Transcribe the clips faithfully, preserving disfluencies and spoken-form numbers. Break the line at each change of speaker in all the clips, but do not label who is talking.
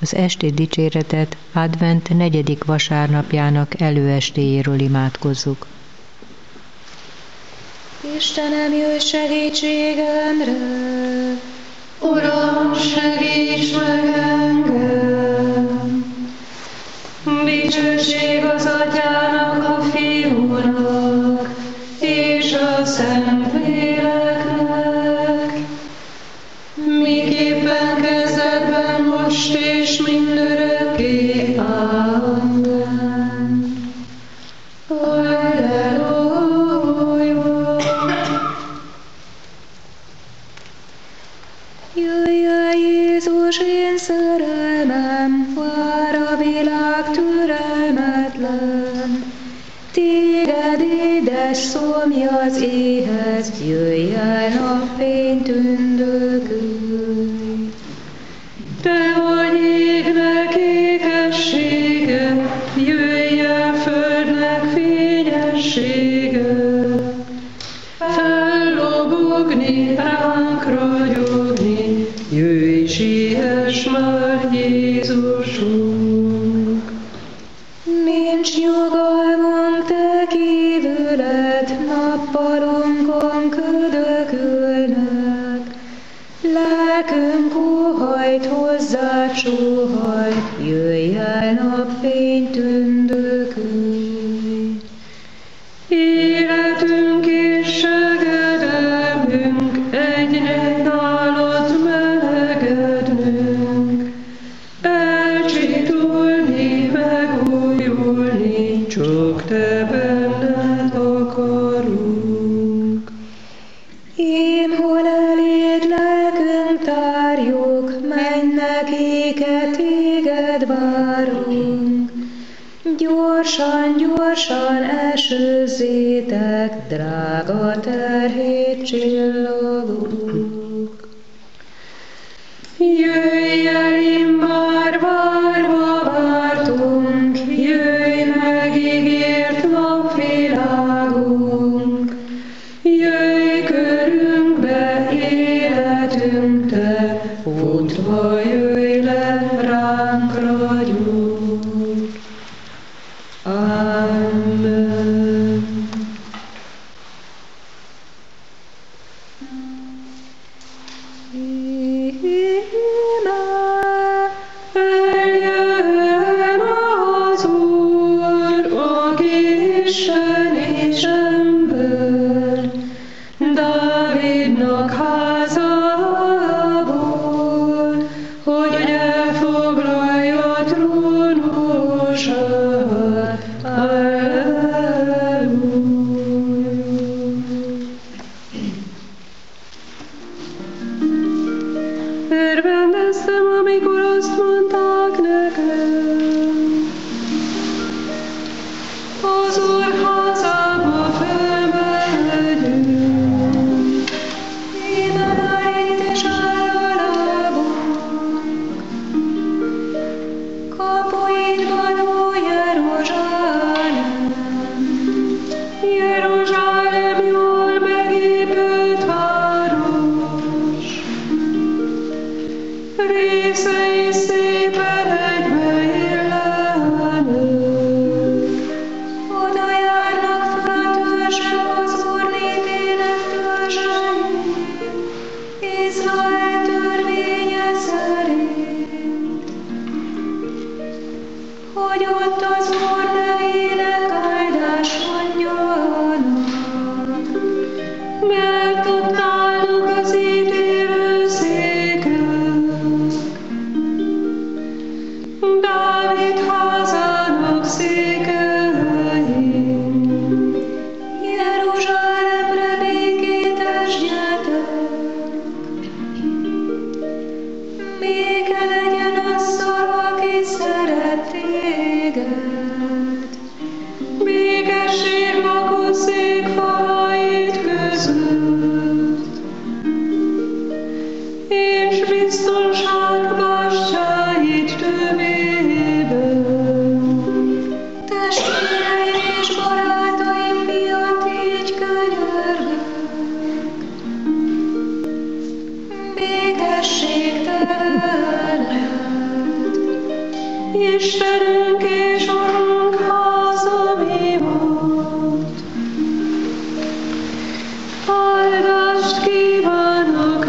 Az esti dicséretet advent negyedik vasárnapjának előestéjéről imádkozzuk.
Istenem, jöjj segítségemre! Uram, segíts meg engem! Dicsőség az Atyának, a Fiúnak, és a Szentléleknek, miképpen kezdetben, most és mindörökké. Amen. Halleluja! Jöjj el, Jézus, én szerelmem, vár a világ türelmetlen. Téged édes szomjaz éhez, jöjj el, napfény tündökölj. Te vagy égnek ékessége, jöjj el, földnek fényessége. Fellobogni, ránk ragyogni, jöjj, siess már, Jézusunk. Nincs nyugalmunk, te kívüled, nappalunkon ködökölnek. Lelkünk óhajt, hozzád sóhajt, jöjj el, napfény tündökölj. Életünk és segedelmünk, egy-egy nálad melegednünk. Elcsitulni, megújulni, csak te benned akarunk. Én hol eléd lelkünk tárjuk, mennek éket, téged várunk. Gyorsan, gyorsan esőzzétek, drága terhét csillagok. Jöjj el, immár várva vártunk, jöjj megígért napvilágunk. Jöjj körünkbe, életünk te, futva jöjj le, ránk ragyog. Amen. Eljön az Úr, a Isten és ember, Dávidnak házából, hogy elfoglalja trónusát. Alleluja. Örvendeztem, amikor azt mondták nekem, az Úr házába felmegyünk. Íme már itt is áll a lábunk, kapuidban, ó Jeruzsálem. Jeruzsálem jól megépült város, részei szépen egybeillenek. Oda járnak fel a törzsek, az Úr népének törzsei, Izrael törvénye szerint, hogy ott az Úr nevének áldás mondjanak, mert ott állnak az ítélőszékek. Dávid házának székein, Jeruzsálemre békét esdjetek. Béke legyen azzal, aki szeret téged. Békesség lakozzék falait között, és biztonság bástyáit tövében. Testvéreim és barátaim miatt így könyörgök. Békesség te veled.
Istenünk és Urunk háza mi volt. Áldást kívánok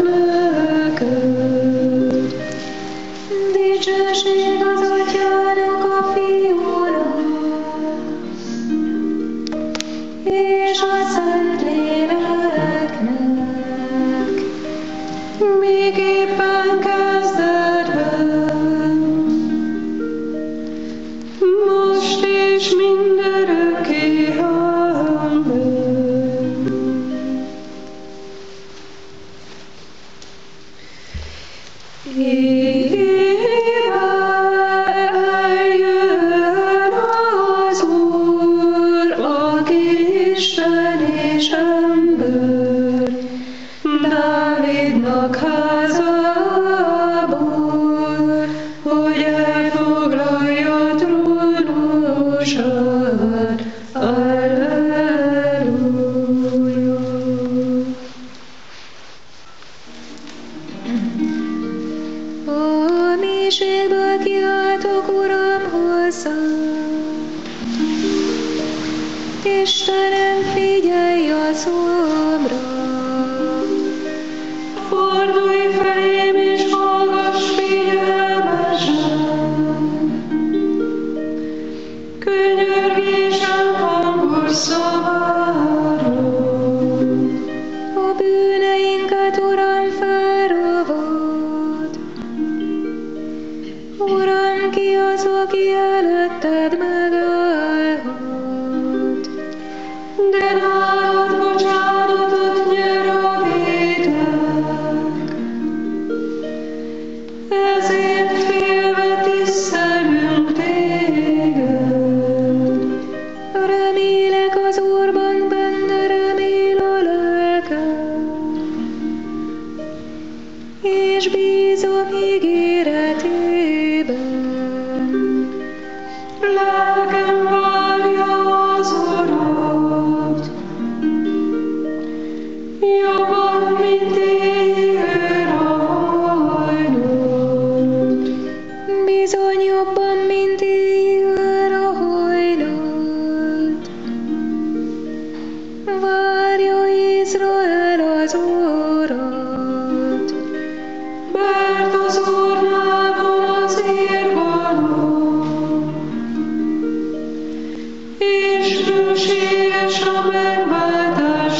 neked, dicsőség az Atyának, a Fiúnak, és a Szentléleknek, miképpen kezdetben, most és mindörökké. Amen. Éve eljön az Úr, aki Isten és ember, Dávidnak házából, hogy elfoglalja trónusát. Alleluja.
A mélységből kiáltok, Uram, hozzám. Istenem, figyelj a szomra.
Fordulj felém és hallgass figyelmesen, könyörgésem hangos szaváról.
A bűneinket, Uram, felravad. Uram, ki az, aki előtted megállhat?
De nálad bocsánatot nyer a vétek, ezért félve tisztelünk téged.
Remélek az Úrban, benne remél a lelkem, és bízom ígéretében.
Lelkem várja az Urat, jobban, mint éjjel a hajnalt.
Bizony jobban, mint éjjel a hajnalt. Várja Izrael az Urat,
Mert az Úrnál van az irgalom, és bőséges a megváltás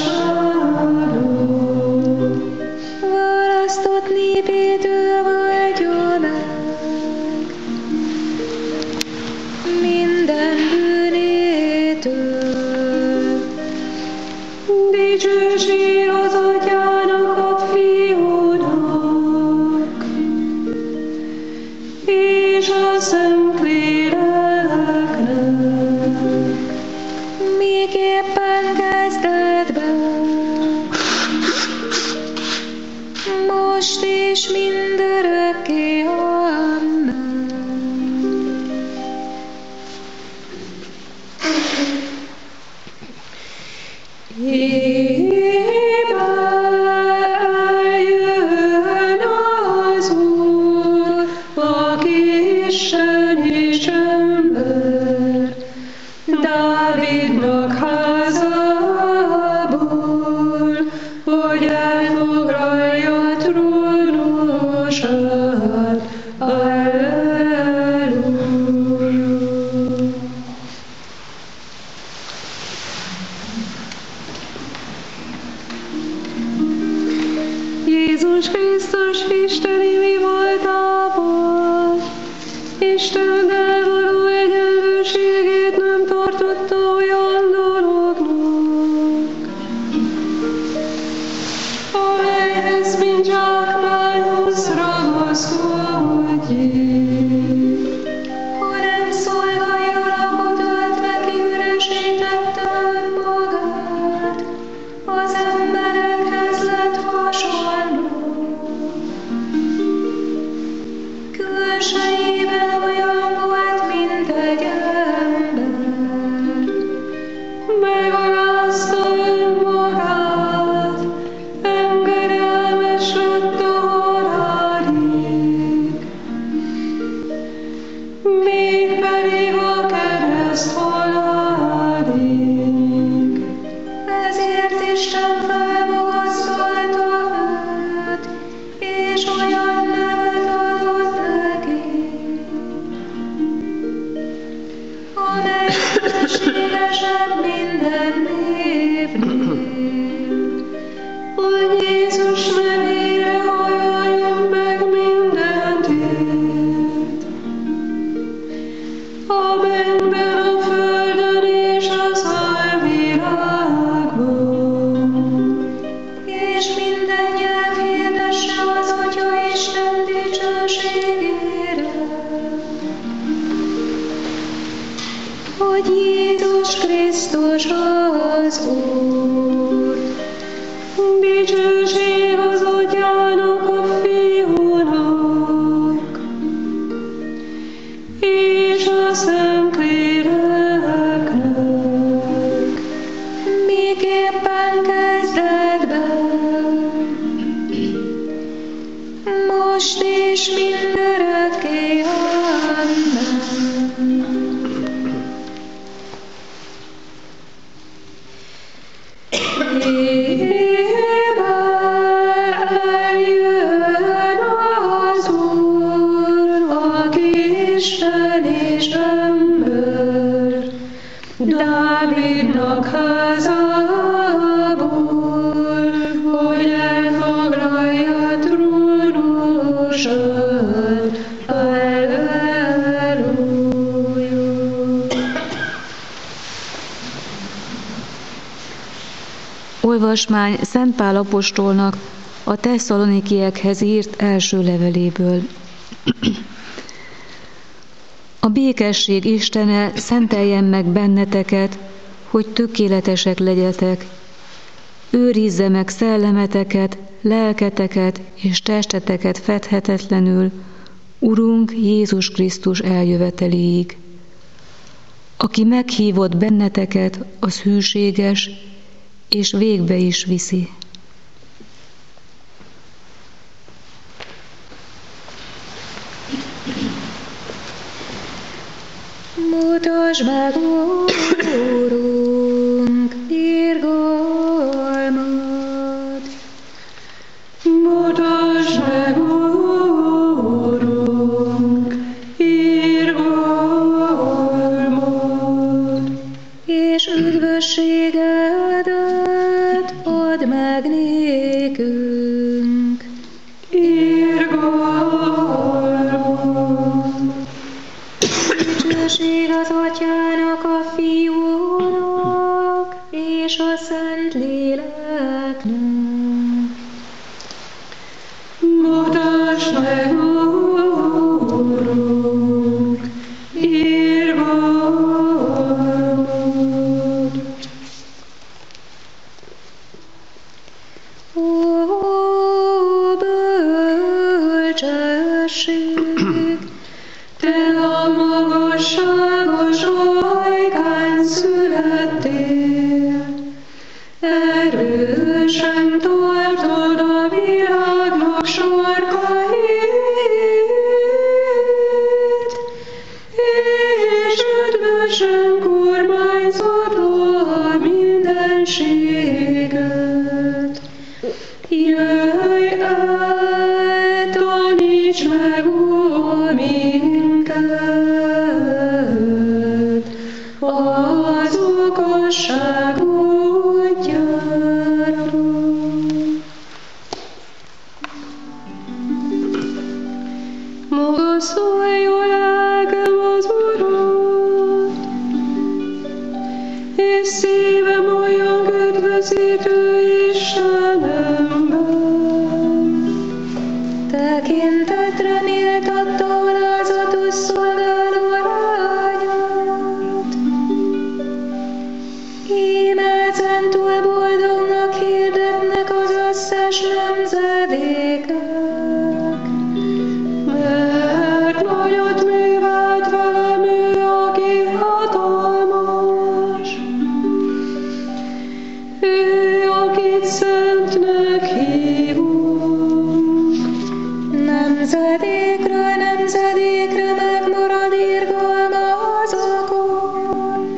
nála.
választott népét ő váltja meg, minden bűnétől.
Dicsőség az Atyának, a Fiúnak, és a Szentléleknek,
Miképpen kezdetben, most és mindörökké. Amen.
Ébe eljön az Úr, aki Isten és ember, Dávidnak házából, hogy elfoglalja trónusát. Alleluja. Jézus Krisztus isteni mi voltában, Istennel való egyenlőségét nem tartotta olyan dolognak, amelyhez mint zsákmányhoz ragaszkodjék,
hanem szolgai alakot ölt neki, üresítette önmagát, az emberekhez lett hasonló. Külsejében olyan volt, mint egy ember,
megalázta önmagát, engedelmes lett a halálig, még
Magasztos az Úr.
Dicsőség az Atyának, a Fiúnak, és a Szentléleknek.
Miképpen kezdetben, most és mindörökké. Amen. Éve eljön az Úr, aki Isten és ember, Dávidnak házából, hogy elfoglalja trónusát. Alleluja.
Olvasmány Szent Pál apostolnak a Tesszalonikiekhez írt első leveléből. A békesség Istene szenteljen meg benneteket, hogy tökéletesek legyetek. Őrizze meg szellemeteket, lelketeket és testeteket fedhetetlenül, Urunk Jézus Krisztus eljöveteléig. Aki meghívott benneteket, az hűséges, és végbe is viszi.
Mutasd meg, Úrunk, irgalmad.
Mutasd meg, Úrunk, irgalmad,
És üdvösségedet add meg nékünk.
irgalmad.
Dicsőség az Atyának, a Fiúnak és a Szentléleknek.
Mutasd meg, Úrunk, irgalmad.
Ó, bölcsesség,
Te a magasságos ajkán születtél, erősen tartod a világnak sarkait, és ötvösen kormányzod a mindenséget. Jöjj el, taníts meg, Ó, minket az okosság útjára. Magasztaljon lelkem az Urat, és szívem olyan üdvözítő Istenemben.
tekintetre méltatta alázatos szolgáló lányát. Íme ezentúl boldognak hirdetnek az összes nemzedékek.
Mert nagyot művelt velem ő, aki hatalmas, ő, akit szentnek hívunk.
Nemzedékről nemzedékre megmarad irgalma azokon,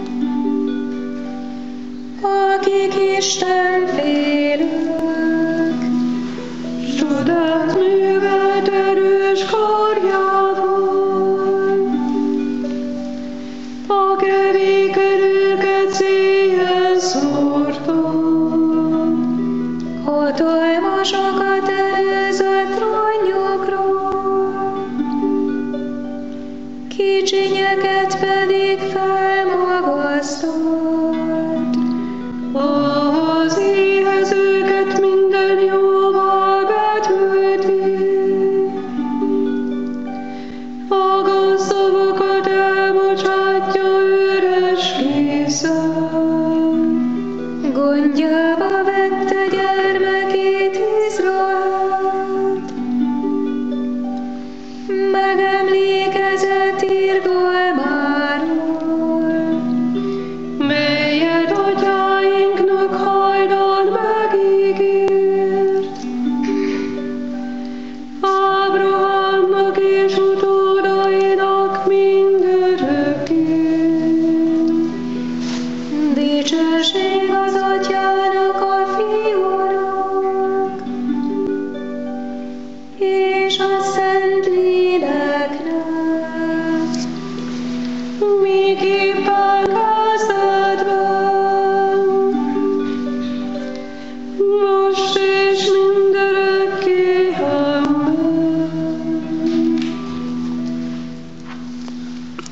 akik Isten félők.
Csodát művelt erős karjával, a kerékedőket széjjel szórta.
Hatalmasokat előzött trónjukról, kicsinyeket pedig felmagasztott.
Az éhezőket minden jóval betölti, a gazdagakat elbocsátja üres készen.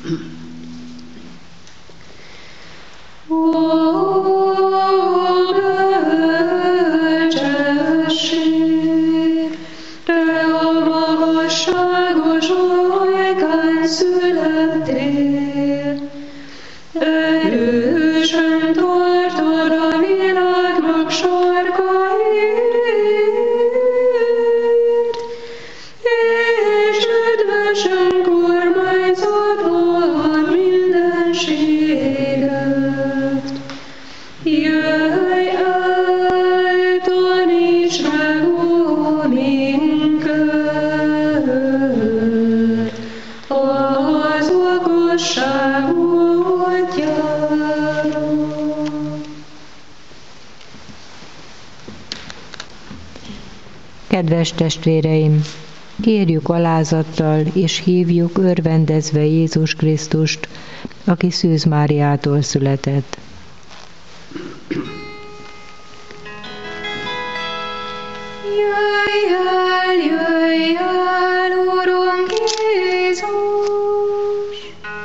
Kedves testvéreim, kérjük alázattal és hívjuk örvendezve Jézus Krisztust, aki Szűz Máriától született.
Jöjj el, jöjj el, Urunk Jézus!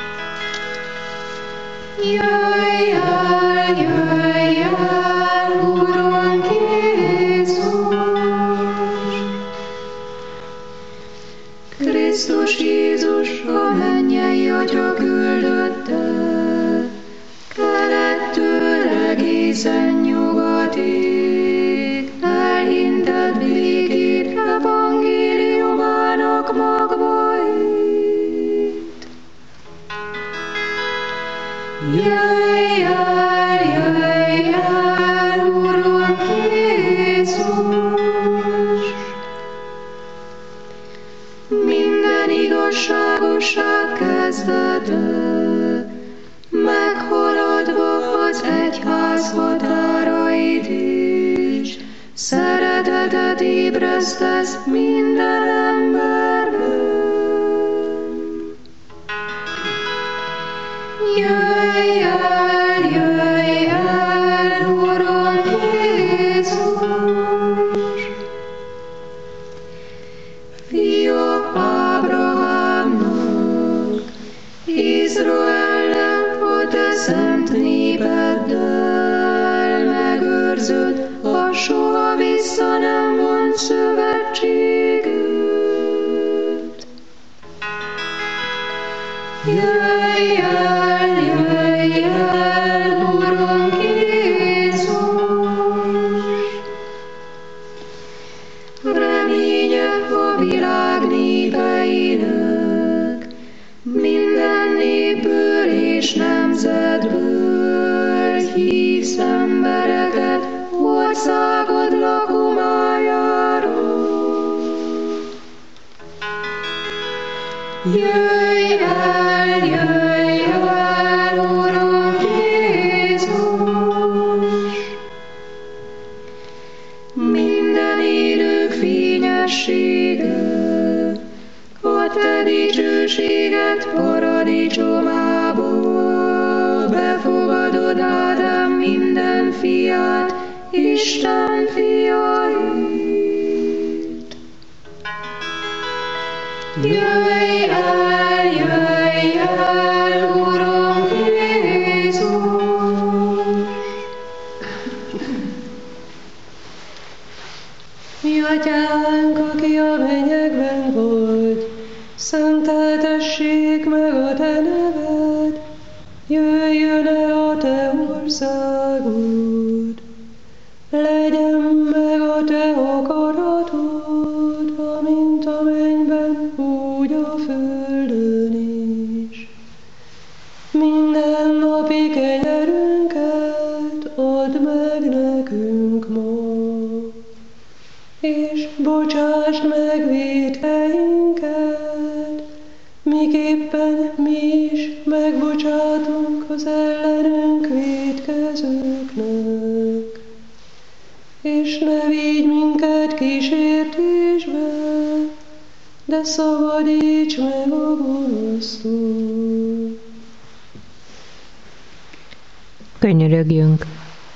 Jöjj el, jöjj el, Urunk Jézus! Krisztus Jézus a mennyei Atya küldötte, kelettől egészen nyugatig, elhintett békét evangéliumának magvait. Jöjj el, jöjj el, Urunk Jézus! Minden igazságosság kezdete, meghaladva az egyház határait is, szeretetet ébresztesz minden emberben. Jöjj el, jöjj el, Urunk Jézus! Fia Ábrahámnak, Izraelnek a te szent népeddel megőrzött a soha vissza nem vont szövetségüt. Jöjj el, jöjj el, Urunk Jézus! Reménye a világ népeinek, minden népből és nemzetből hívsz embereket országod lakomájáról. Jöjj el, jöjj el, Urunk Jézus! Minden élők fényessége, a te dicsőséget paradicsomába, befogadod Ádám minden fiát, Isten fiait. Jöjj el, jöjj el, Urunk Jézus!
Mi Atyánk, aki a mennyekben vagy, szenteltessék meg a te neved, jöjjön el a te országod, legyen meg a te akaratod, amint a mennyben, úgy a földön is. Minden napi kenyerünket add meg nekünk ma, és bocsásd meg vétkeinket, miképpen mi is megbocsátunk az ellenünk vétkezőknek. És ne vigy minket kísértésbe, de szabadíts meg a gonosztól.
Könyörögjünk!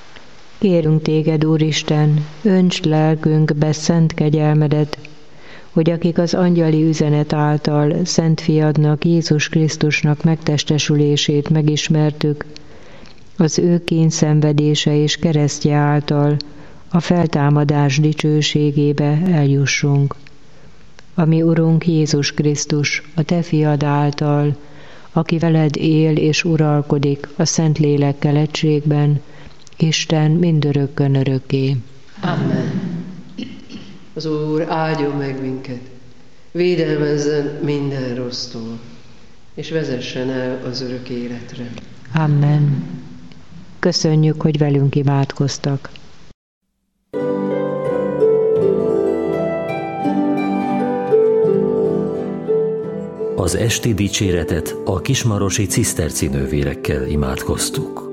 Kérünk téged, Úristen, öntsd lelkünkbe szent kegyelmedet, hogy akik az angyali üzenet által Szent Fiadnak, Jézus Krisztusnak megtestesülését megismertük, az ő kényszenvedése és keresztje által a feltámadás dicsőségébe eljussunk. Ami Urunk Jézus Krisztus, a Te Fiad által, aki veled él és uralkodik a Szentlélekkel egységben, Isten mindörökkön örökké.
Amen. Az Úr áldjon meg minket, védelmezzen minden rossztól, és vezessen el az örök életre.
Amen. Köszönjük, hogy velünk imádkoztak.
Az esti dicséretet a kismarosi ciszterci nővérekkel imádkoztuk.